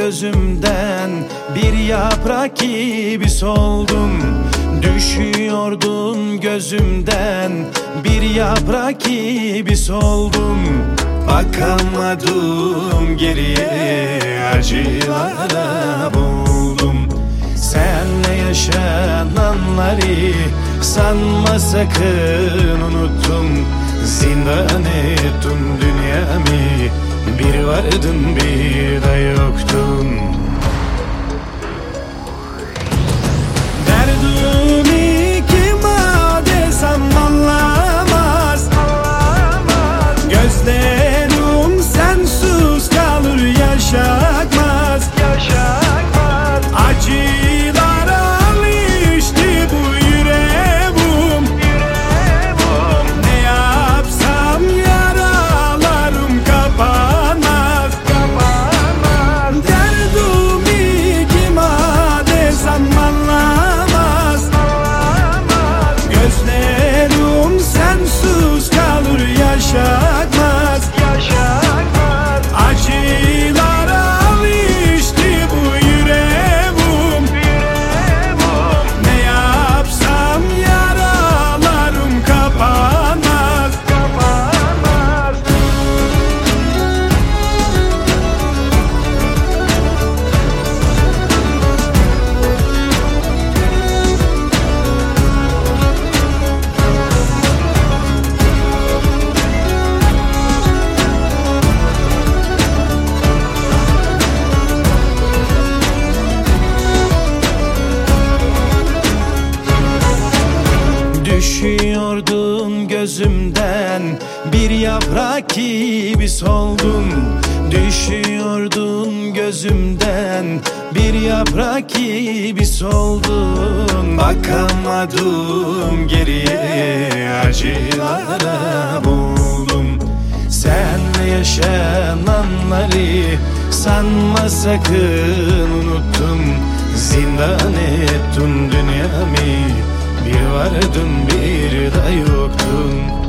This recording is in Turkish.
gözümden, bir yaprak gibi soldun. Düşüyordun gözümden, bir yaprak gibi soldun. Bakamadım geriye, acılara boğuldum. Senle yaşananları sanma sakın unuttum. Zindan ettim dünyamı, bir vardın bir de yoktun. Derdimi kime desem anlamaz. Gözlerim sensiz kalır, yaşatmaz. Acılara alıştı bu yüreğim. Ne yapsam yaralarım kapanmaz. Derdimi kime desem anlamaz. Gözlerim sensiz kalır, yaşatmaz. Acılara alıştı bu yüreğim. Ne yapsam yaralarım kapanmaz. Düşüyordun gözümden, bir yaprak gibi soldun. Düşüyordun gözümden, bir yaprak gibi soldun. Bakamadım geriye, acılara boğuldum. Senle yaşananları sanma sakın unuttum. Zindan ettin dünyamı, bir vardın bir de yoktun.